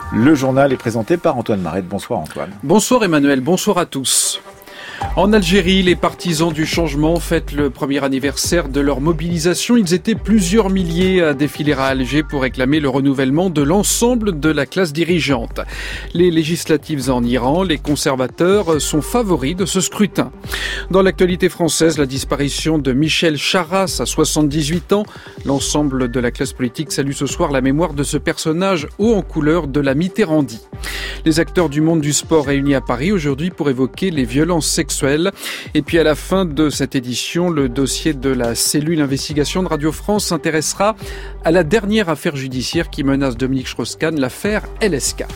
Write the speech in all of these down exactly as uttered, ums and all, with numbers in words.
Le journal est présenté par Antoine Marette. Bonsoir Antoine. Bonsoir Emmanuel, bonsoir à tous. En Algérie, les partisans du changement fêtent le premier anniversaire de leur mobilisation. Ils étaient plusieurs milliers à défiler à Alger pour réclamer le renouvellement de l'ensemble de la classe dirigeante. Les législatives en Iran, les conservateurs sont favoris de ce scrutin. Dans l'actualité française, la disparition de Michel Charasse à soixante-dix-huit ans. L'ensemble de la classe politique salue ce soir la mémoire de ce personnage haut en couleur de la Mitterrandie. Les acteurs du monde du sport réunis à Paris aujourd'hui pour évoquer les violences sexuelles. Et puis à la fin de cette édition, le dossier de la cellule investigation de Radio France s'intéressera à la dernière affaire judiciaire qui menace Dominique Strauss-Kahn, l'affaire L S K.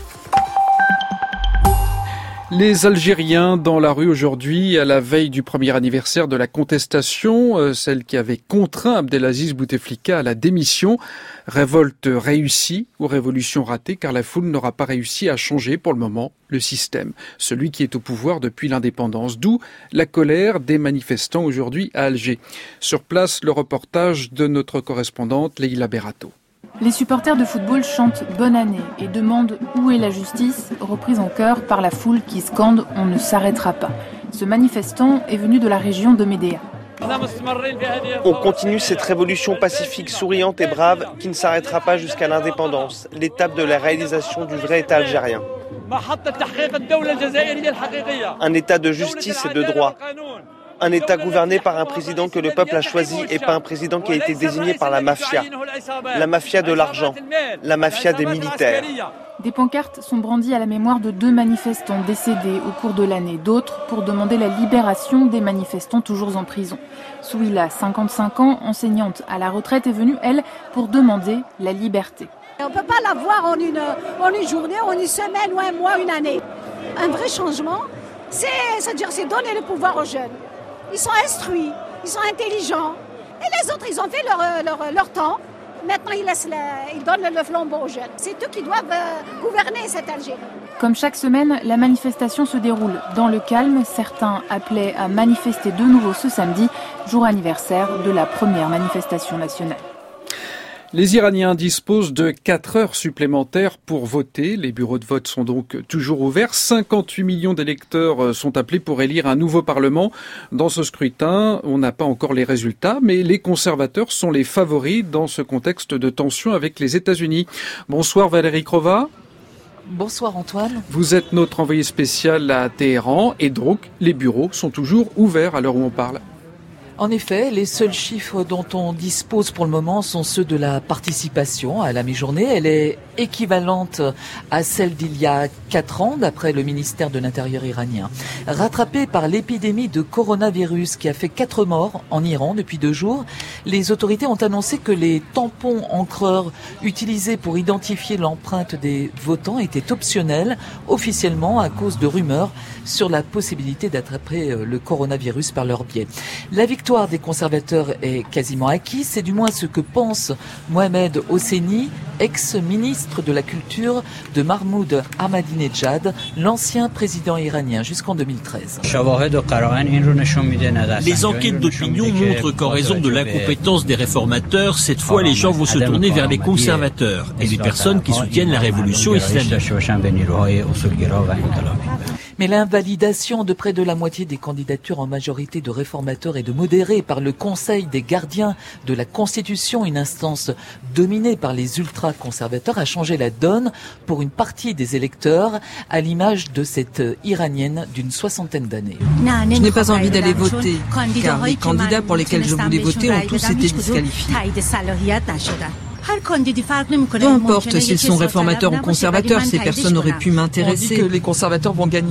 Les Algériens dans la rue aujourd'hui, à la veille du premier anniversaire de la contestation, euh, celle qui avait contraint Abdelaziz Bouteflika à la démission. Révolte réussie ou révolution ratée, car la foule n'aura pas réussi à changer pour le moment le système, celui qui est au pouvoir depuis l'indépendance. D'où la colère des manifestants aujourd'hui à Alger. Sur place, le reportage de notre correspondante Leïla Berato. Les supporters de football chantent « Bonne année » et demandent « Où est la justice ?», reprise en chœur par la foule qui scande « On ne s'arrêtera pas ». Ce manifestant est venu de la région de Médéa. On continue cette révolution pacifique, souriante et brave qui ne s'arrêtera pas jusqu'à l'indépendance, l'étape de la réalisation du vrai État algérien. Un État de justice et de droit. Un État gouverné par un président que le peuple a choisi et pas un président qui a été désigné par la mafia. La mafia de l'argent, la mafia des militaires. Des pancartes sont brandies à la mémoire de deux manifestants décédés au cours de l'année, d'autres pour demander la libération des manifestants toujours en prison. Souila, cinquante-cinq ans, enseignante à la retraite, est venue, elle, pour demander la liberté. On ne peut pas l'avoir en une, en une journée, en une semaine ou un mois, une année. Un vrai changement, c'est, c'est-à-dire, c'est donner le pouvoir aux jeunes. Ils sont instruits, ils sont intelligents. Et les autres, ils ont fait leur, leur, leur temps. Maintenant, ils, laissent la, ils donnent le flambeau aux jeunes. C'est eux qui doivent euh, gouverner cette Algérie. Comme chaque semaine, la manifestation se déroule dans le calme. Certains appelaient à manifester de nouveau ce samedi, jour anniversaire de la première manifestation nationale. Les Iraniens disposent de quatre heures supplémentaires pour voter. Les bureaux de vote sont donc toujours ouverts. cinquante-huit millions d'électeurs sont appelés pour élire un nouveau parlement. Dans ce scrutin, on n'a pas encore les résultats, mais les conservateurs sont les favoris dans ce contexte de tension avec les États-Unis. Bonsoir Valérie Crova. Bonsoir Antoine. Vous êtes notre envoyé spécial à Téhéran et donc les bureaux sont toujours ouverts à l'heure où on parle. En effet, les seuls chiffres dont on dispose pour le moment sont ceux de la participation à la mi-journée. Elle est équivalente à celle d'il y a quatre ans, d'après le ministère de l'Intérieur iranien. Rattrapée par l'épidémie de coronavirus qui a fait quatre morts en Iran depuis deux jours, les autorités ont annoncé que les tampons encreurs utilisés pour identifier l'empreinte des votants étaient optionnels, officiellement à cause de rumeurs sur la possibilité d'attraper le coronavirus par leur biais. La victoire La victoire des conservateurs est quasiment acquise, c'est du moins ce que pense Mohamed Hosseini, ex-ministre de la Culture de Mahmoud Ahmadinejad, l'ancien président iranien jusqu'en deux mille treize. Les enquêtes d'opinion montrent qu'en raison de l'incompétence des réformateurs, cette fois les gens vont se tourner vers les conservateurs et les personnes qui soutiennent la révolution islamique. Mais l'invalidation de près de la moitié des candidatures en majorité de réformateurs et de modérés par le Conseil des gardiens de la Constitution, une instance dominée par les ultra-conservateurs, a changé la donne pour une partie des électeurs, à l'image de cette Iranienne d'une soixantaine d'années. Je n'ai pas envie d'aller voter, car les candidats pour lesquels je voulais voter ont tous été disqualifiés. Peu importe s'ils sont réformateurs ou conservateurs, ces personnes auraient pu m'intéresser. On dit que les conservateurs vont gagner ?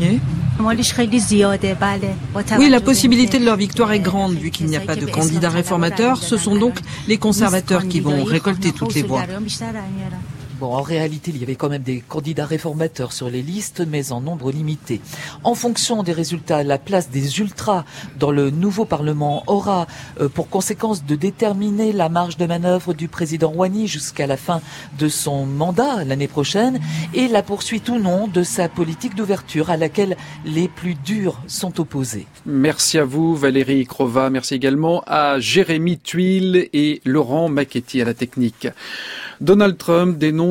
Oui, la possibilité de leur victoire est grande, vu qu'il n'y a pas de candidats réformateurs. Ce sont donc les conservateurs qui vont récolter toutes les voix. Bon, en réalité, il y avait quand même des candidats réformateurs sur les listes, mais en nombre limité. En fonction des résultats, la place des ultras dans le nouveau Parlement aura euh, pour conséquence de déterminer la marge de manœuvre du président Rouhani jusqu'à la fin de son mandat l'année prochaine et la poursuite ou non de sa politique d'ouverture à laquelle les plus durs sont opposés. Merci à vous Valérie Crova, merci également à Jérémy Tuile et Laurent Macchetti à la technique. Donald Trump dénonce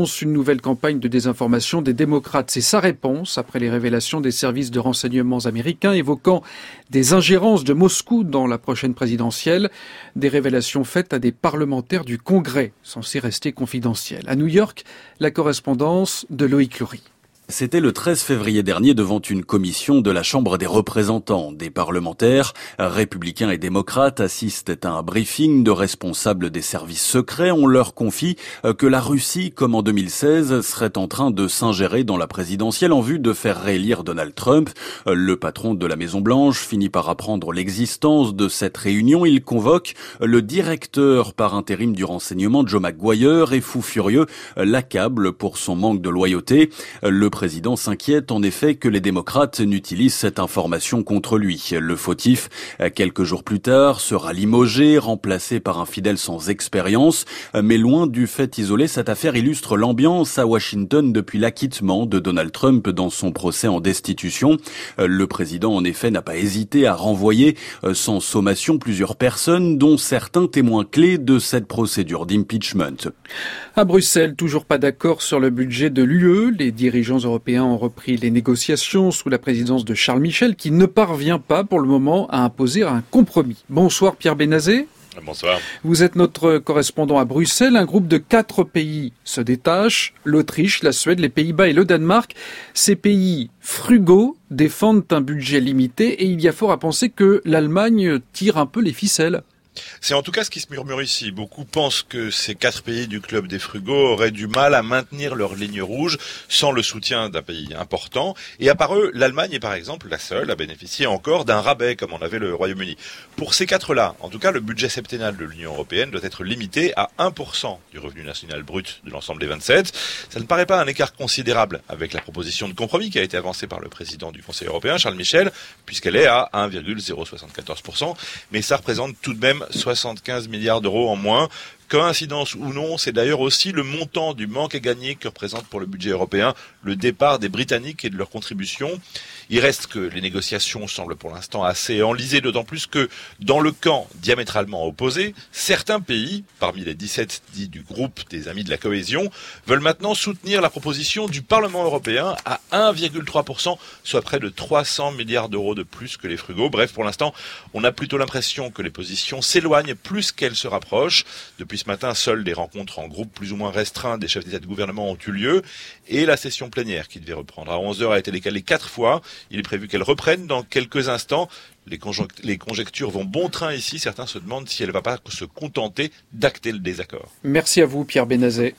annonce une nouvelle campagne de désinformation des démocrates. C'est sa réponse après les révélations des services de renseignements américains évoquant des ingérences de Moscou dans la prochaine présidentielle. Des révélations faites à des parlementaires du Congrès, censés rester confidentielles. À New York, la correspondance de Loïc Loury. C'était le treize février dernier devant une commission de la Chambre des représentants. Des parlementaires, républicains et démocrates, assistent à un briefing de responsables des services secrets. On leur confie que la Russie, comme en deux mille seize, serait en train de s'ingérer dans la présidentielle en vue de faire réélire Donald Trump. Le patron de la Maison-Blanche finit par apprendre l'existence de cette réunion. Il convoque le directeur par intérim du renseignement, Joe Maguire, et fou furieux l'accable pour son manque de loyauté. Le Le président s'inquiète en effet que les démocrates n'utilisent cette information contre lui. Le fautif, quelques jours plus tard, sera limogé, remplacé par un fidèle sans expérience. Mais loin du fait isolé, cette affaire illustre l'ambiance à Washington depuis l'acquittement de Donald Trump dans son procès en destitution. Le président, en effet, n'a pas hésité à renvoyer sans sommation plusieurs personnes, dont certains témoins clés de cette procédure d'impeachment. À Bruxelles, toujours pas d'accord sur le budget de l'U E. Les dirigeants européens ont repris les négociations sous la présidence de Charles Michel, qui ne parvient pas pour le moment à imposer un compromis. Bonsoir Pierre Benazet. Bonsoir. Vous êtes notre correspondant à Bruxelles. Un groupe de quatre pays se détache. L'Autriche, la Suède, les Pays-Bas et le Danemark. Ces pays frugaux défendent un budget limité et il y a fort à penser que l'Allemagne tire un peu les ficelles. C'est en tout cas ce qui se murmure ici. Beaucoup pensent que ces quatre pays du club des frugaux auraient du mal à maintenir leur ligne rouge sans le soutien d'un pays important. Et à part eux, l'Allemagne est par exemple la seule à bénéficier encore d'un rabais comme en avait le Royaume-Uni. Pour ces quatre-là, en tout cas, le budget septennal de l'Union européenne doit être limité à un pour cent du revenu national brut de l'ensemble des vingt-sept. Ça ne paraît pas un écart considérable avec la proposition de compromis qui a été avancée par le président du Conseil européen, Charles Michel, puisqu'elle est à un virgule zéro soixante-quatorze pour cent. Mais ça représente tout de même soixante-quinze milliards d'euros en moins. Coïncidence ou non, c'est d'ailleurs aussi le montant du manque à gagner que représente pour le budget européen le départ des Britanniques et de leur contribution. Il reste que les négociations semblent pour l'instant assez enlisées, d'autant plus que dans le camp diamétralement opposé, certains pays, parmi les dix-sept dits du groupe des Amis de la Cohésion, veulent maintenant soutenir la proposition du Parlement européen à un virgule trois pour cent, soit près de trois cents milliards d'euros de plus que les frugaux. Bref, pour l'instant, on a plutôt l'impression que les positions s'éloignent plus qu'elles se rapprochent. Depuis ce matin, seules des rencontres en groupe plus ou moins restreints des chefs d'État et de gouvernement ont eu lieu et la session plénière qui devait reprendre à onze heures a été décalée quatre fois. Il est prévu qu'elle reprenne dans quelques instants. Les, conjonct- les conjectures vont bon train ici. Certains se demandent si elle ne va pas se contenter d'acter le désaccord. Merci à vous Pierre Benazet.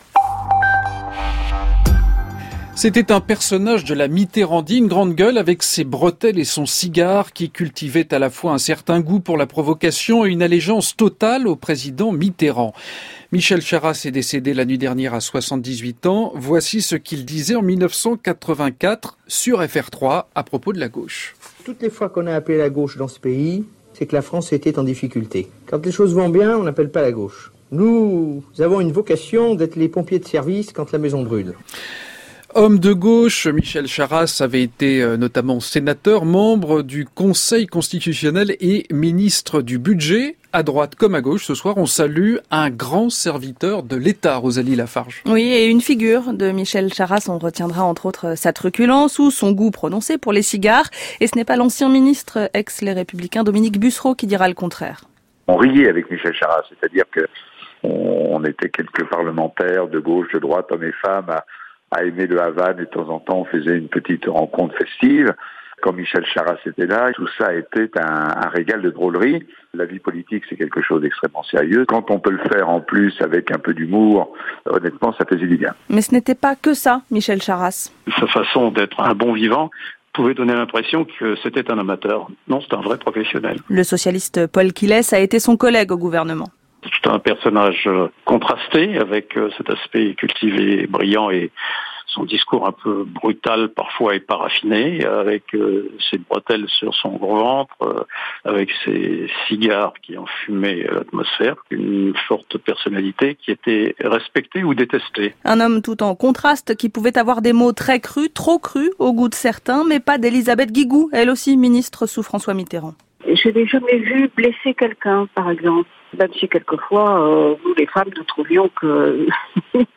C'était un personnage de la Mitterrandine, grande gueule avec ses bretelles et son cigare qui cultivait à la fois un certain goût pour la provocation et une allégeance totale au président Mitterrand. Michel Charasse est décédé la nuit dernière à soixante-dix-huit ans. Voici ce qu'il disait en mille neuf cent quatre-vingt-quatre sur F R trois à propos de la gauche. Toutes les fois qu'on a appelé la gauche dans ce pays, c'est que la France était en difficulté. Quand les choses vont bien, on n'appelle pas la gauche. Nous avons une vocation d'être les pompiers de service quand la maison brûle. Homme de gauche, Michel Charasse avait été notamment sénateur, membre du Conseil constitutionnel et ministre du Budget. À droite comme à gauche, ce soir, on salue un grand serviteur de l'État, Rosalie Lafarge. Oui, et une figure de Michel Charasse, on retiendra entre autres sa truculence ou son goût prononcé pour les cigares. Et ce n'est pas l'ancien ministre ex-Les Républicains, Dominique Bussereau, qui dira le contraire. On riait avec Michel Charasse, c'est-à-dire que on était quelques parlementaires de gauche, de droite, hommes et femmes, à à aimer le Havane et de temps en temps on faisait une petite rencontre festive. Quand Michel Charasse était là, tout ça était un, un régal de drôlerie. La vie politique, c'est quelque chose d'extrêmement sérieux. Quand on peut le faire en plus avec un peu d'humour, honnêtement, ça faisait du bien. Mais ce n'était pas que ça, Michel Charasse. Sa façon d'être un bon vivant pouvait donner l'impression que c'était un amateur. Non, c'est un vrai professionnel. Le socialiste Paul Quillès a été son collègue au gouvernement. C'est un personnage contrasté avec cet aspect cultivé, brillant et son discours un peu brutal parfois et pas raffiné, avec ses bretelles sur son gros ventre, avec ses cigares qui enfumaient l'atmosphère, une forte personnalité qui était respectée ou détestée. Un homme tout en contraste qui pouvait avoir des mots très crus, trop crus au goût de certains, mais pas d'Elisabeth Guigou, elle aussi ministre sous François Mitterrand. Je n'ai jamais vu blesser quelqu'un, par exemple. Même si quelquefois, euh, nous les femmes, nous trouvions que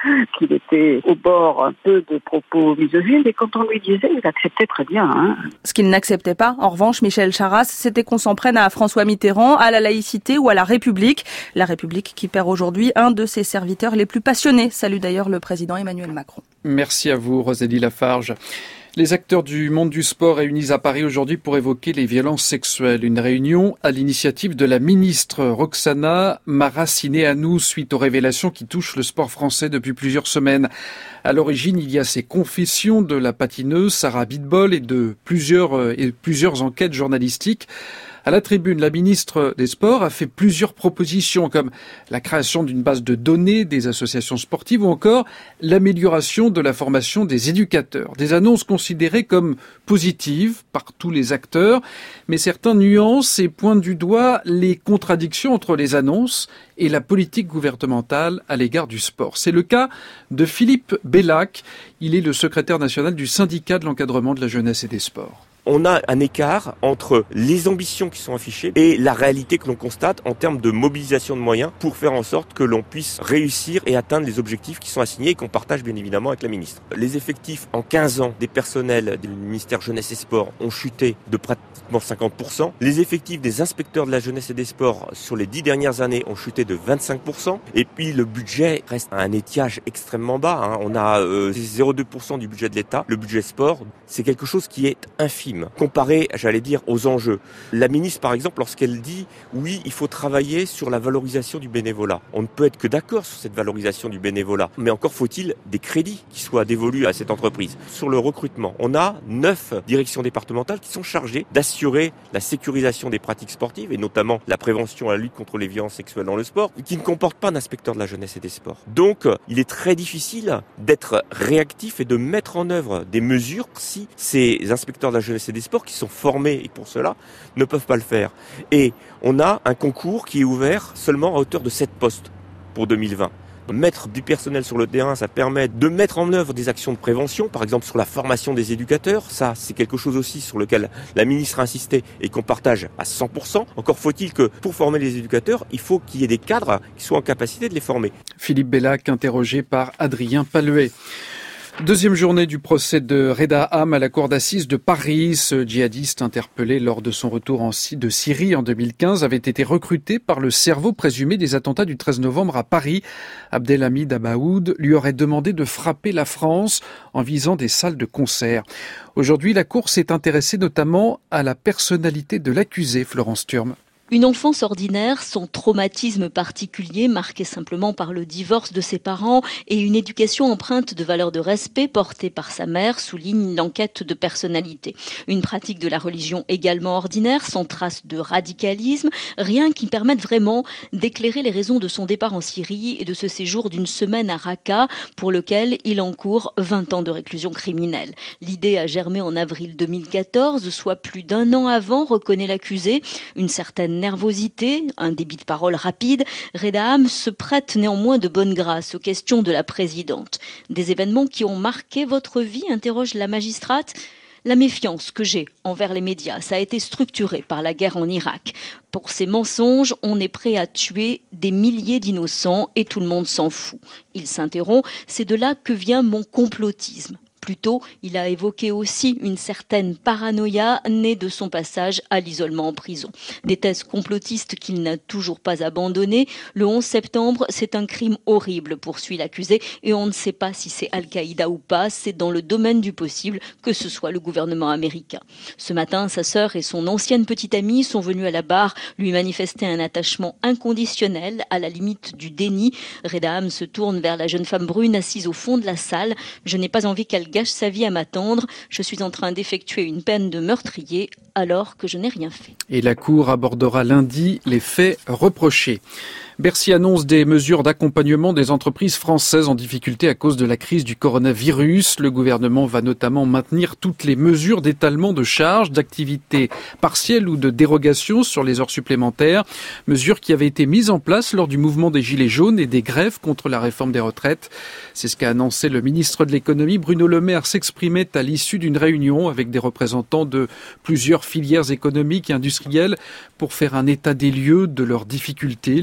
qu'il était au bord un peu de propos misogynes, et quand on lui disait, il acceptait très bien. Hein. Ce qu'il n'acceptait pas, en revanche, Michel Charasse, c'était qu'on s'en prenne à François Mitterrand, à la laïcité ou à la République. La République qui perd aujourd'hui un de ses serviteurs les plus passionnés. Salue d'ailleurs le président Emmanuel Macron. Merci à vous, Rosalie Lafarge. Les acteurs du monde du sport réunis à Paris aujourd'hui pour évoquer les violences sexuelles. Une réunion à l'initiative de la ministre Roxana Maracineanu suite aux révélations qui touchent le sport français depuis plusieurs semaines. À l'origine, il y a ces confessions de la patineuse Sarah Abitbol et de plusieurs, et plusieurs enquêtes journalistiques. À la tribune, la ministre des Sports a fait plusieurs propositions comme la création d'une base de données des associations sportives ou encore l'amélioration de la formation des éducateurs. Des annonces considérées comme positives par tous les acteurs, mais certains nuancent et pointent du doigt les contradictions entre les annonces et la politique gouvernementale à l'égard du sport. C'est le cas de Philippe Bellac. Il est le secrétaire national du syndicat de l'encadrement de la jeunesse et des sports. On a un écart entre les ambitions qui sont affichées et la réalité que l'on constate en termes de mobilisation de moyens pour faire en sorte que l'on puisse réussir et atteindre les objectifs qui sont assignés et qu'on partage bien évidemment avec la ministre. Les effectifs en quinze ans des personnels du ministère Jeunesse et Sport ont chuté de pratiquement cinquante pour cent. Les effectifs des inspecteurs de la jeunesse et des sports sur les dix dernières années ont chuté de vingt-cinq pour cent. Et puis le budget reste à un étiage extrêmement bas. Hein. On a euh, zéro virgule deux pour cent du budget de l'État. Le budget sport, c'est quelque chose qui est infime comparé, j'allais dire, aux enjeux. La ministre, par exemple, lorsqu'elle dit « oui, il faut travailler sur la valorisation du bénévolat », on ne peut être que d'accord sur cette valorisation du bénévolat. Mais encore faut-il des crédits qui soient dévolus à cette entreprise. Sur le recrutement, on a neuf directions départementales qui sont chargées d'assurer la sécurisation des pratiques sportives et notamment la prévention et la lutte contre les violences sexuelles dans le sport, qui ne comportent pas d'inspecteur de la jeunesse et des sports. Donc, il est très difficile d'être réactif et de mettre en œuvre des mesures si ces inspecteurs de la jeunesse et des sports qui sont formés et pour cela ne peuvent pas le faire. Et on a un concours qui est ouvert seulement à hauteur de sept postes pour deux mille vingt. Mettre du personnel sur le terrain, ça permet de mettre en œuvre des actions de prévention, par exemple sur la formation des éducateurs. Ça, c'est quelque chose aussi sur lequel la ministre a insisté et qu'on partage à cent pour cent. Encore faut-il que pour former les éducateurs, il faut qu'il y ait des cadres qui soient en capacité de les former. Philippe Bellac, interrogé par Adrien Paluet. Deuxième journée du procès de Reda Am à la cour d'assises de Paris. Ce djihadiste interpellé lors de son retour en de Syrie en deux mille quinze avait été recruté par le cerveau présumé des attentats du treize novembre à Paris. Abdelhamid Abaoud lui aurait demandé de frapper la France en visant des salles de concert. Aujourd'hui, la cour s'est intéressée notamment à la personnalité de l'accusé, Florence Thurme. Une enfance ordinaire, son traumatisme particulier marqué simplement par le divorce de ses parents et une éducation empreinte de valeurs de respect portée par sa mère, souligne l'enquête de personnalité. Une pratique de la religion également ordinaire, sans trace de radicalisme, rien qui permette vraiment d'éclairer les raisons de son départ en Syrie et de ce séjour d'une semaine à Raqqa pour lequel il encourt vingt ans de réclusion criminelle. L'idée a germé en avril deux mille quatorze, soit plus d'un an avant, reconnaît l'accusé, une certaine nervosité, un débit de parole rapide. Reda Am se prête néanmoins de bonne grâce aux questions de la présidente. Des événements qui ont marqué votre vie, interroge la magistrate. La méfiance que j'ai envers les médias, ça a été structuré par la guerre en Irak. Pour ces mensonges, on est prêt à tuer des milliers d'innocents et tout le monde s'en fout. Il s'interrompt, c'est de là que vient mon complotisme. Plus tôt, il a évoqué aussi une certaine paranoïa née de son passage à l'isolement en prison. Des thèses complotistes qu'il n'a toujours pas abandonnées. Le onze septembre, c'est un crime horrible, poursuit l'accusé, et on ne sait pas si c'est Al-Qaïda ou pas. C'est dans le domaine du possible que ce soit le gouvernement américain. Ce matin, sa sœur et son ancienne petite amie sont venus à la barre lui manifester un attachement inconditionnel à la limite du déni. Reda Am se tourne vers la jeune femme brune assise au fond de la salle. Je n'ai pas envie qu'elle gâche sa vie à m'attendre. Je suis en train d'effectuer une peine de meurtrier alors que je n'ai rien fait. Et la Cour abordera lundi les faits reprochés. Bercy annonce des mesures d'accompagnement des entreprises françaises en difficulté à cause de la crise du coronavirus. Le gouvernement va notamment maintenir toutes les mesures d'étalement de charges, d'activité partielle ou de dérogation sur les heures supplémentaires. Mesures qui avaient été mises en place lors du mouvement des Gilets jaunes et des grèves contre la réforme des retraites. C'est ce qu'a annoncé le ministre de l'économie. Bruno Le Maire s'exprimait à l'issue d'une réunion avec des représentants de plusieurs filières économiques et industrielles pour faire un état des lieux de leurs difficultés liées à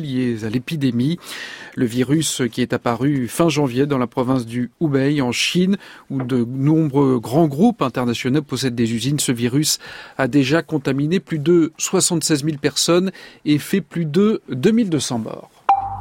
l'épidémie. Le virus qui est apparu fin janvier dans la province du Hubei en Chine, où de nombreux grands groupes internationaux possèdent des usines. Ce virus a déjà contaminé plus de soixante-seize mille personnes et fait plus de deux mille deux cents morts.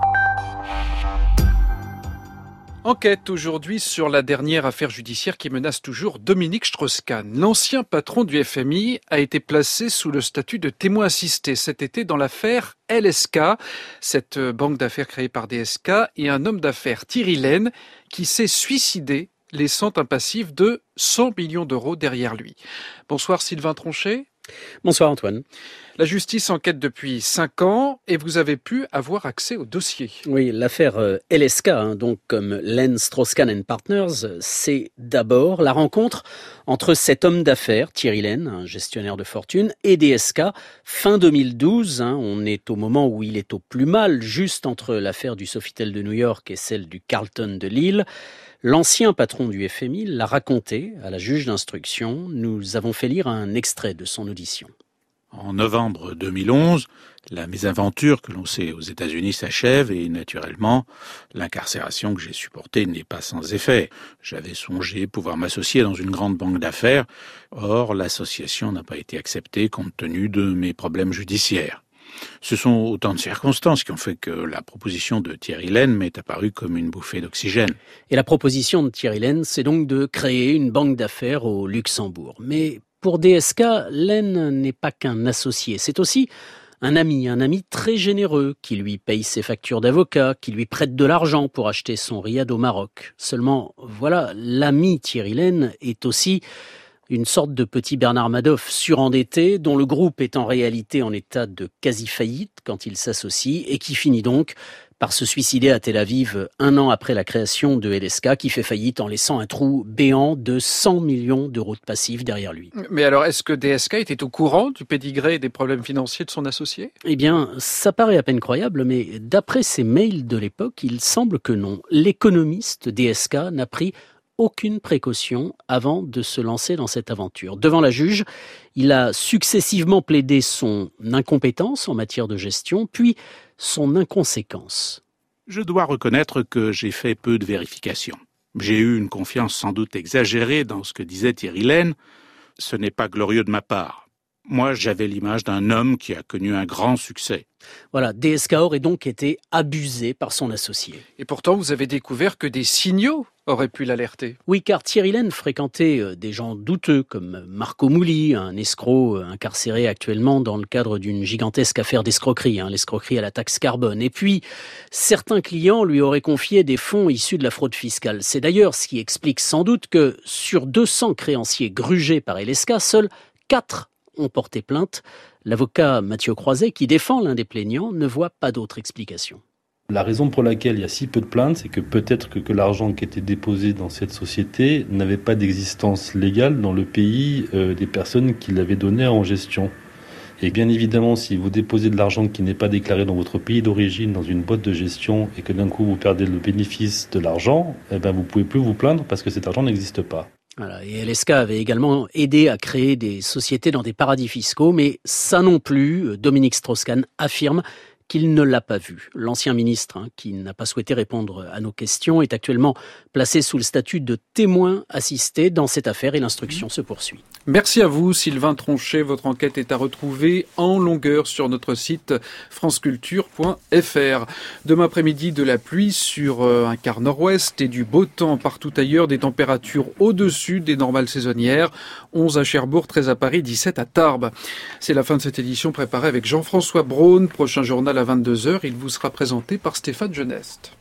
Enquête aujourd'hui sur la dernière affaire judiciaire qui menace toujours Dominique Strauss-Kahn. L'ancien patron du F M I a été placé sous le statut de témoin assisté cet été dans l'affaire L S K, cette banque d'affaires créée par D S K, et un homme d'affaires, Thierry Lehne, qui s'est suicidé, laissant un passif de cent millions d'euros derrière lui. Bonsoir Sylvain Tronchet. Bonsoir Antoine. La justice enquête depuis cinq ans et vous avez pu avoir accès au dossier. Oui, l'affaire L S K, hein, donc comme Lehne, Strauss-Kahn and Partners, c'est d'abord la rencontre entre cet homme d'affaires, Thierry Lehne, un gestionnaire de fortune, et D S K, fin deux mille douze. Hein, on est au moment où il est au plus mal, juste entre l'affaire du Sofitel de New York et celle du Carlton de Lille. L'ancien patron du F M I l'a raconté à la juge d'instruction. Nous avons fait lire un extrait de son audition. En novembre deux mille onze, la mésaventure que l'on sait aux États-Unis s'achève et naturellement, l'incarcération que j'ai supportée n'est pas sans effet. J'avais songé pouvoir m'associer dans une grande banque d'affaires. Or, l'association n'a pas été acceptée compte tenu de mes problèmes judiciaires. Ce sont autant de circonstances qui ont fait que la proposition de Thierry Lehne m'est apparue comme une bouffée d'oxygène. Et la proposition de Thierry Lehne, c'est donc de créer une banque d'affaires au Luxembourg. Mais pour D S K, Lehne n'est pas qu'un associé, c'est aussi un ami, un ami très généreux qui lui paye ses factures d'avocat, qui lui prête de l'argent pour acheter son riad au Maroc. Seulement, voilà, l'ami Thierry Lehne est aussi une sorte de petit Bernard Madoff surendetté, dont le groupe est en réalité en état de quasi-faillite quand il s'associe et qui finit donc par se suicider à Tel Aviv un an après la création de L S K, qui fait faillite en laissant un trou béant de cent millions d'euros de passifs derrière lui. Mais alors, est-ce que D S K était au courant du pédigré et des problèmes financiers de son associé ? Eh bien, ça paraît à peine croyable, mais d'après ses mails de l'époque, il semble que non. L'économiste D S K n'a pris aucune précaution avant de se lancer dans cette aventure. Devant la juge, il a successivement plaidé son incompétence en matière de gestion, puis son inconséquence. Je dois reconnaître que j'ai fait peu de vérifications. J'ai eu une confiance sans doute exagérée dans ce que disait Thierry Lehne. Ce n'est pas glorieux de ma part. Moi, j'avais l'image d'un homme qui a connu un grand succès. Voilà, D S K aurait donc été abusé par son associé. Et pourtant, vous avez découvert que des signaux auraient pu l'alerter. Oui, car Thierry Lehne fréquentait des gens douteux comme Marco Mouli, un escroc incarcéré actuellement dans le cadre d'une gigantesque affaire d'escroquerie, hein, l'escroquerie à la taxe carbone. Et puis, certains clients lui auraient confié des fonds issus de la fraude fiscale. C'est d'ailleurs ce qui explique sans doute que sur deux cents créanciers grugés par L S K, seuls quatre ont porté plainte. L'avocat Mathieu Croiset, qui défend l'un des plaignants, ne voit pas d'autre explication. La raison pour laquelle il y a si peu de plaintes, c'est que peut-être que, que l'argent qui était déposé dans cette société n'avait pas d'existence légale dans le pays euh, des personnes qui l'avaient donné en gestion. Et bien évidemment, si vous déposez de l'argent qui n'est pas déclaré dans votre pays d'origine, dans une boîte de gestion, et que d'un coup vous perdez le bénéfice de l'argent, eh ben vous ne pouvez plus vous plaindre parce que cet argent n'existe pas. Voilà, et L S K avait également aidé à créer des sociétés dans des paradis fiscaux, mais ça non plus, Dominique Strauss-Kahn affirme qu'il ne l'a pas vu. L'ancien ministre, hein, qui n'a pas souhaité répondre à nos questions, est actuellement placé sous le statut de témoin assisté dans cette affaire et l'instruction se poursuit. Merci à vous, Sylvain Tronchet. Votre enquête est à retrouver en longueur sur notre site franceculture point f r. Demain après-midi, de la pluie sur un quart nord-ouest et du beau temps partout ailleurs, des températures au-dessus des normales saisonnières. onze à Cherbourg, treize à Paris, dix-sept à Tarbes. C'est la fin de cette édition préparée avec Jean-François Braun. Prochain journal à vingt-deux heures, il vous sera présenté par Stéphane Geneste.